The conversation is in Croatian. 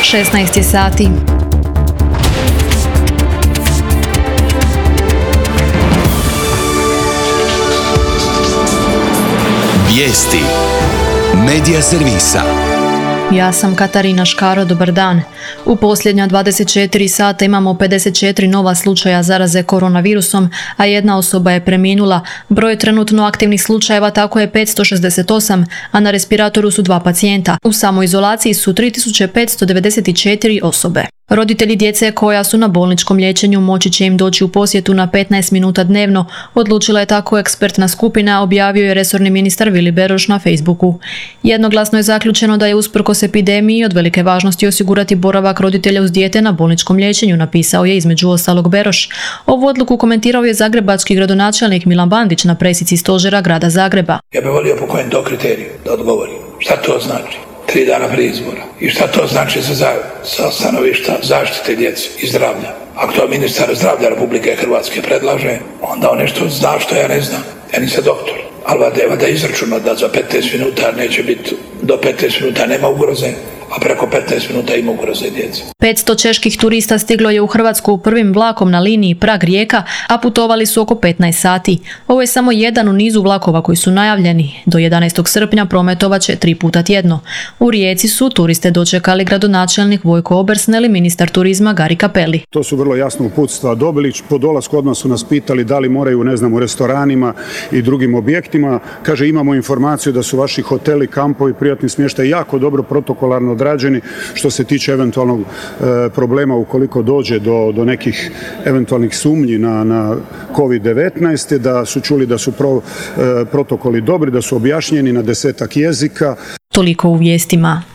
16 sati. Vijesti Medija servisa. Ja sam Katarina Škaro, dobar dan. U posljednja 24 sata imamo 54 nova slučaja zaraze koronavirusom, a jedna osoba je preminula. Broj trenutno aktivnih slučajeva tako je 568, a na respiratoru su 2 pacijenta. U samoizolaciji su 3594 osobe. Roditelji djece koja su na bolničkom liječenju moći će im doći u posjetu na 15 minuta dnevno, odlučila je tako ekspertna skupina, objavio je resorni ministar Vili Beroš na Facebooku. Jednoglasno je zaključeno da je usprkos epidemiji od velike važnosti osigurati boravak roditelja uz dijete na bolničkom liječenju, napisao je između ostalog Beroš. Ovu odluku komentirao je zagrebački gradonačelnik Milan Bandić na presici stožera grada Zagreba. Ja bih volio po kojem to kriteriju da odgovorim. Šta to znači? 3 dana prije izbora. I šta to znači sa stanovišta zaštite djece i zdravlja? Ako to ministar zdravlja Republike Hrvatske predlaže, onda on nešto zna što ja ne znam. Ja nisam doktor. Ali valjda izračunao da za 15 minuta neće biti, do 15 minuta nema ugroze, a preko 15 minuta ima ugroze djece. 500 čeških turista stiglo je u Hrvatsku prvim vlakom na liniji Prag-Rijeka, a putovali su oko 15 sati. Ovo je samo jedan u nizu vlakova koji su najavljeni. Do 11. srpnja prometovat će 3 puta tjedno. U Rijeci su turiste dočekali gradonačelnik Vojko Obersnel i ministar turizma Gari Cappelli. To su vrlo jasno uputstva dobili. Po dolasku odmah su nas pitali da li moraju, u restoranima i drugim objektima. Kaže, imamo informaciju da su vaši hoteli, kampovi, privatni smještaj jako dobro protokolarno odrađeni što se tiče eventualnog problema ukoliko dođe do nekih eventualnih sumnji na COVID-19, da su čuli da su protokoli dobri, da su objašnjeni na 10-ak jezika. Toliko u vijestima.